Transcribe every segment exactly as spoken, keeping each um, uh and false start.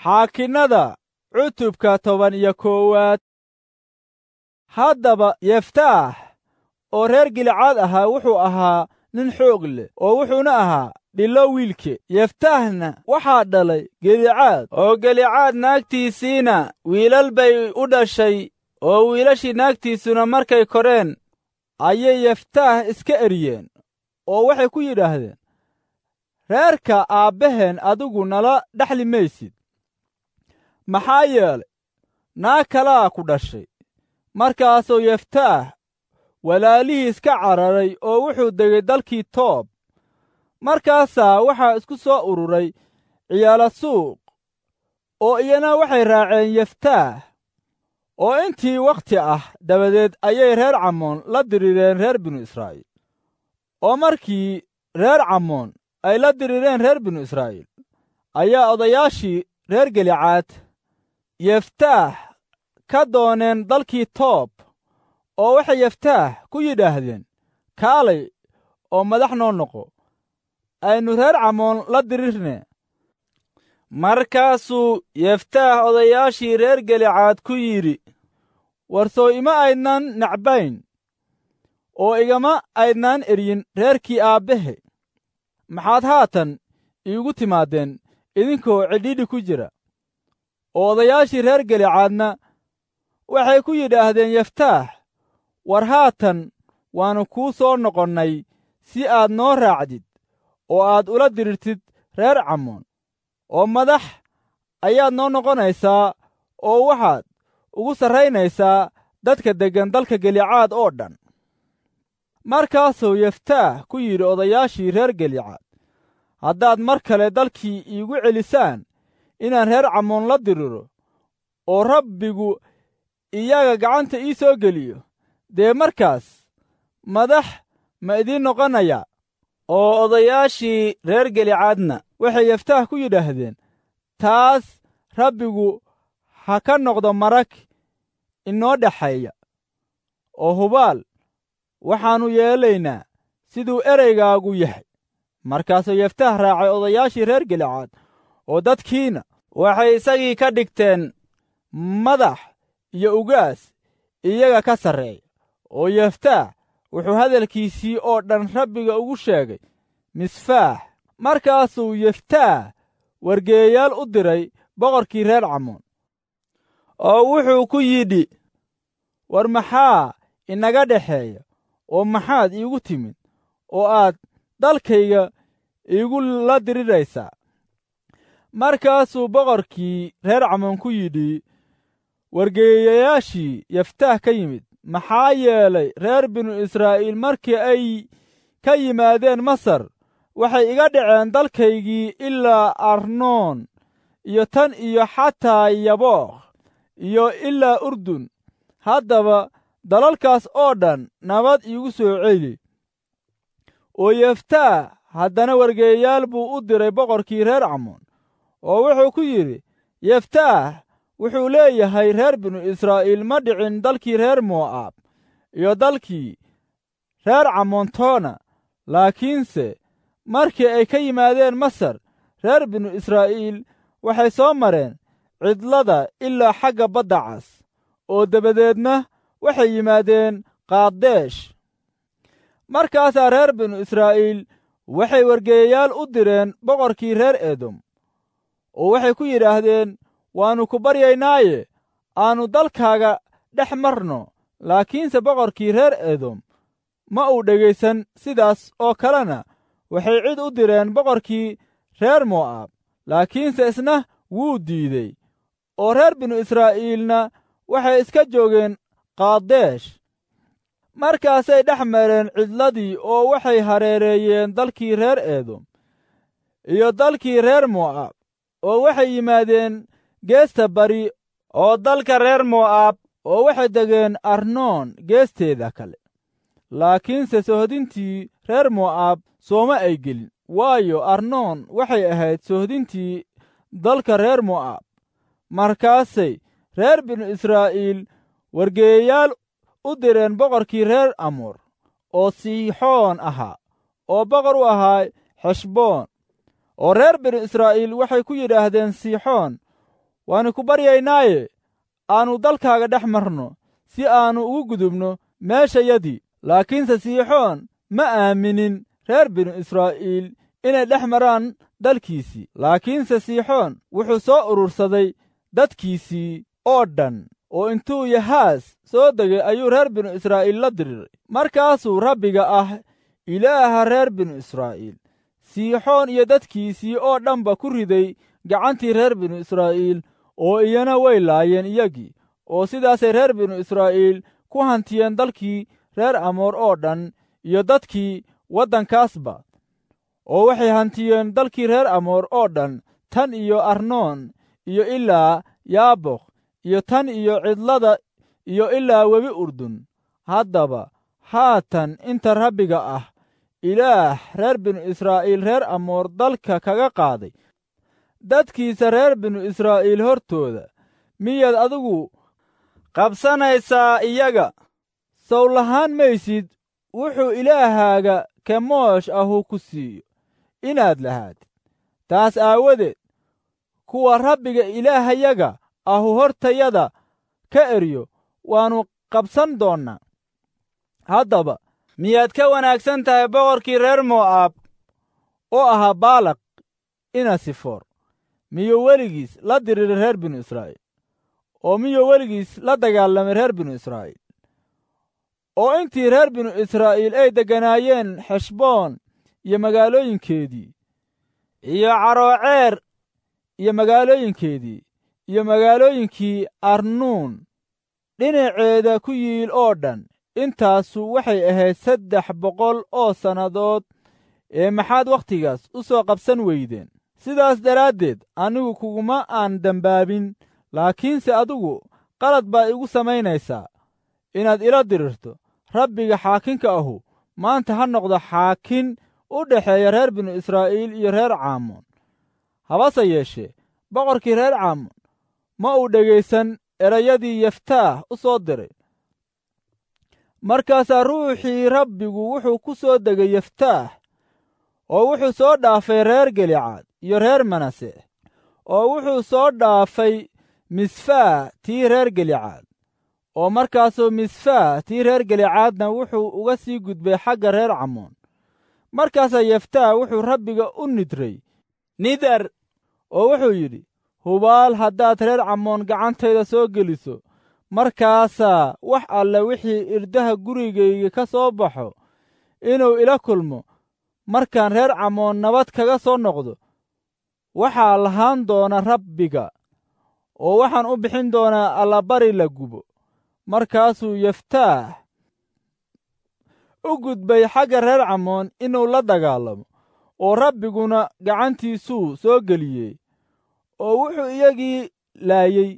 xaakinnada cutubka toban iyo koowaad. haddaba yeftaax oo reer gilcaad ahaa wuxuu ahaa nin xoog leh oo wuxuuna ahaa dhilo wiilke. yeftaaxna waxaa dhalay gilicaad, oo gilicaad naagtiisiina wiilal bay u dhashay, oo wiilashii naagtiisuna markay koreen ayay yeftaax iska eriyeen oo waxay ku yidhaahdeen, reerka aabbaheen adigu nala dhaxli maysid, maxaa yeelay naag kalaa ku dhashay. markaasuu yeftaax walaalihiis ka cararay oo wuxuu degay dalkii toob. markaasaa waxaa isku soo ururay ciyaala suuq, oo iyana waxay raaceen yeftaax. oo intii wakhti ah dabadeed ayay reer camoon la dirireen reer binu israa'iil. oo markii reer camoon ay la dirireen reer binu israa'iil, ayaa odayaashii reer gilicaad yeftaax ka dooneen dalkii toob, oo waxay yeftaax ku yidhaahdeen, kaalay oo madax noo noqo, aynu reer camoon la dirirne. markaasuu yeftaax odayaashii reer gilicaad ku yidhi, war soo ima aydnan necbayn oo igama aydnaan eryin reerkii aabbahe, maxaad haatan iigu timaadeen idinkoo cidhiidhi ku jira? oo odayaashii reer gilicaadna waxay ku yidhaahdeen yeftaax, war haatan waannu kuu soo noqonnay si aad noo raacdid oo aad ula dirirtid reer camoon, oo madax ayaad noo noqonaysaa oo waxaad ugu sarraynaysaa dadka deggan dalka gilicaad oo dhan. markaasuu yeftaax ku yidhi odayaashii reer gilicaad, haddaad mar kale dalkii iigu celisaan inaan reer camoon la diriro, oo rabbigu iyaga gacanta ii soo geliyo, dee markaas madax ma idiin noqonaya? oo odayaashii reer gilicaadna waxay yeftaax ku yidhaahdeen, taas rabbigu ha ka noqdo marag inoo dhexeeya, oo hubaal waxaannu yeelaynaa siduu ereygaagu yahay. markaasuu yeftaax raacay odayaashii reer gilicaad, oo dadkiina waxay isagii ka dhigteen madax iyo ugaas iyaga ka sarreeya. oo yeftaax wuxuu hadalkiisii oo dhan rabbiga ugu sheegay misfaax. markaasuu yeftaax wargeeyayaal u diray boqorkii reer camoon, oo wuxuu ku yidhi, war maxaa inaga dhexeeya, oo maxaad iigu timid oo aad dalkayga iigu la diriraysaa? markaasuu boqorkii reer camoon ku yidhi wargeeyayaashii yeftaax ka yimid, maxaa yeelay reer binu israa'iil markii ay ka yimaadeen masar waxay iga dhaceen dalkaygii ilaa arnoon iyo tan iyo xataa yabookh iyo ilaa urdun. haddaba dalalkaas oo dhan nabad iigu soo celi. oo yeftaax haddana wargeeyayaal buu u diray boqorkii reer camoon, oo wuxuu ku yidhi, yeftaax wuxuu leeyahay reer binu israa'iil ma dhicin dalkii reer mo'aab iyo dalkii reer camoontoona, laakiinse markii ay ka yimaadeen masar reer binu israa'iil waxay soo mareen cidlada ilaa xagga badda cas, oo dabadeedna waxay yimaadeen qaadesh. markaasaa reer binu israa'iil waxay wargeeyayaal u direen boqorkii reer edom, oo waxay ku yidhaahdeen, waannu ku baryaynaaye aannu dalkaaga dhex marno. laakiinse boqorkii reer edom ma uu dhegaysan, sidaas oo kalena waxay cid u direen boqorkii reer mo'aab, laakiinse isna wuu diidey. oo reer binu israa'iilna waxay iska joogeen qaadesh. markaasay dhex mareen cidladii oo waxay hareereeyeen dalkii reer edom iyo dalkii reer mo'aab, oo waxay yimaadeen geesta bari oo dalka reer mo'aab, oo waxay degeen arnoon geesteeda kale. laakiinse sohdintii reer mo'aab sooma ay gelin, waayo arnoon waxay ahayd sohdintii dalka reer mo'aab. markaasay reer binu israa'iil wargeeyayaal u direen boqorkii reer amoor oo siixoon ahaa, oo boqor u ahaa xeshboon. oo reer binu israa'iil waxay ku yidhaahdeen siixoon, waannu ku baryaynaaye aannu dalkaaga dhex marno si aannu ugu gudubno meeshayadii. laakiinse siixoon ma aaminin reer binu israa'iil inay dhex maraan dalkiisii. laakiinse siixoon wuxuu soo urursaday dadkiisii oo dhan, oo intuu yahaas soo degay ayuu reer binu israa'iil la diriiray. markaasuu rabbiga ah ilaaha reer binu israa'iil siixoon iyo dadkiisii oo dhanba ku riday gacantii reer binu israa'iil, oo iyana way laayeen iyagii. oo sidaasay reer binu israa'iil ku hantiyeen dalkii reer amoor oo dhan iyo dadkii waddankaasba. oo waxay hantiyeen dalkii reer amoor oo dhan tan iyo arnoon iyo ilaa yaabokh iyo tan iyo cidlada iyo ilaa webi urdun. haddaba haatan inta rabbiga ah ilaah reer binu israa'iil reer amoor dalka kaga qaaday dadkiisa reer binu israa'iil hortooda, miyaad adigu qabsanaysaa iyaga? sow lahaan maysid wuxuu ilaahaaga kemoosh ahu ku siiyo inaad lahaatid. taas aawadeed kuwa rabbiga ilaahayaga ahu hortayada ka eryo waannu qabsan doonnaa. haddaba miyaad ka wanaagsan tahay boqorkii reer mo'aab oo ahaa baalaq ina sifoor? miyuu weligiis la diriiray reer binu israa'iil? oo miyuu weligiis la dagaalamay reer binu israa'iil? oo intii reer binu israa'iil ay degganaayeen xeshboon iyo magaalooyinkeedii, iyo carooceer iyo magaalooyinkeedii, iyo magaalooyinkii arnuun dhinaceeda ku yiil oo dhan, intaasu waxay ahayd saddex boqol oo sannadood. ee maxaad wakhtigaas u soo qabsan weydeen? sidaas daraaddeed anigu kuguma aan dembaabin, laakiinse adigu qalad baa igu samaynaysaa inaad ila dirirto. rabbiga xaakinka ahu maanta ha noqdo xaakin u dhexeeya reer binu israa'iil iyo reer caamoon. habase yeeshee boqorkii reer caamoon ma uu dhegaysan erayadii yeftaah u soo diray. markaasaa ruuxii rabbigu wuxuu ku soo degay yeftaah, oo wuxuu soo dhaafay reer gelicaad iyo reer manase, oo wuxuu soo dhaafay misfaa tii reer gelicaad. oo markaasuu misfaa tii reer gelicaadna wuxuu uga sii gudbay xagga reer camoon. markaasaa yeftaah wuxuu rabbiga u nidray nidar, oo wuxuu yidhi, hubaal haddaad reer camoon gacantayda soo geliso, markaasaa wax alle wixii irdaha gurigayga ka soo baxo inuu ila kulmo, markaan reer camoon nabad kaga soo noqdo, waxaa lahaan doona rabbiga, oo waxaan u bixin doonaa allabari la gubo. markaasuu yeftaah u gudbay xagga reer camoon inuu la dagaalamo, oo rabbiguna gacantiisuu soo geliyey, oo wuxuu iyagii laayey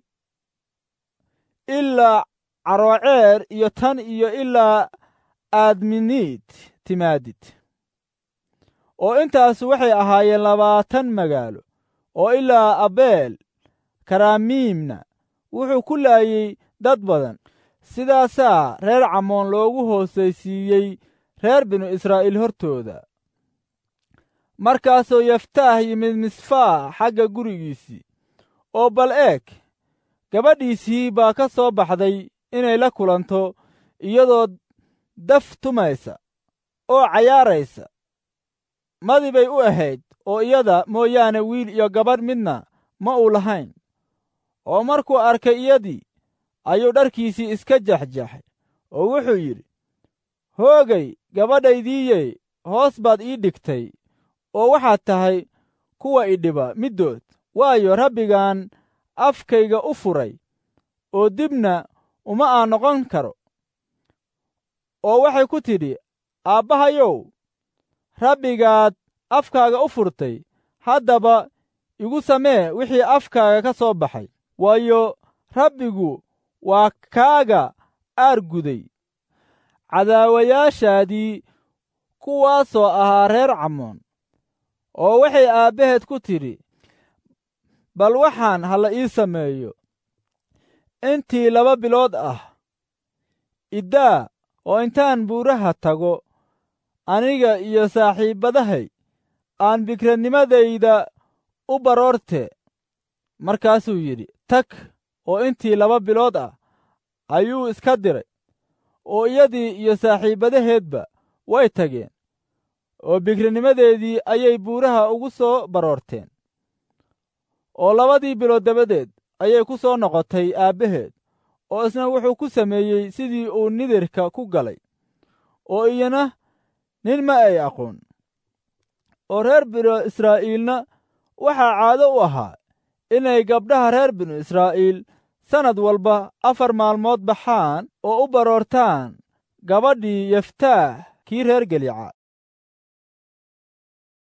ilaa carooceer iyo tan iyo ilaa aadminiid timaadid. oo intaasu waxay ahaayeen labaatan magaalo. oo ilaa abeel karaamiimna wuxuu ku laayey dad badan. sidaasaa reer camoon loogu hoosaysiiyey reer binu israa'iil hortooda. markaasuu yeftaah yimid misfaa xagga gurigiisii, oo bal eeg, gabadhiisii baa ka soo baxday inay la kulanto iyadoo daf tumaysa oo cayaaraysa. madi bay u ahayd, oo iyada mooyaane wiil iyo gabadh midna ma uu lahayn. oo markuu arkay iyadii ayuu dharkiisii iska jaxjaxay, oo wuxuu yidhi, hoogay gabadhaydiiyey, hoos baad ii dhigtay, oo waxaad tahay kuwa idhiba middood. waayo rabbigaan afkayga u furay, oo dibna uma aan noqon karo. oo waxay ku tidhi, aabbahayow, rabbigaad afkaaga u furtay, haddaba igu samee wixii afkaaga ka soo baxay, waayo rabbigu waa kaaga aarguday cadaawayaashaadii kuwaasoo ahaa reer camoon. oo waxay aabbaheed ku tidhi, bal waxaan hala ii sameeyo intii laba bilood ah, iddaa oo intaan buuraha tago aniga iyo saaxiibbadahay aan bikranimadayda u baroorte. markaasuu yidhi, tag oo intii laba bilood ah ayuu iska diray oo iyadii iyo saaxiibbadaheedba way tageen oo bikrinimadeedii ayay buuraha ugu soo baroorteen oo labadii bilood dabadeed ayay ku soo noqotay aabbaheed oo isna wuxuu ku sameeyey sidii uu nidirka ku galay oo iyana nin ma ay aqoon oo reer binu israa'iilna waxaa caado u ahaa inay gabdhaha reer binu israa'iil sannad walba afar maalmood baxaan oo u baroortaan gabadhii yeftaah kii reer gelica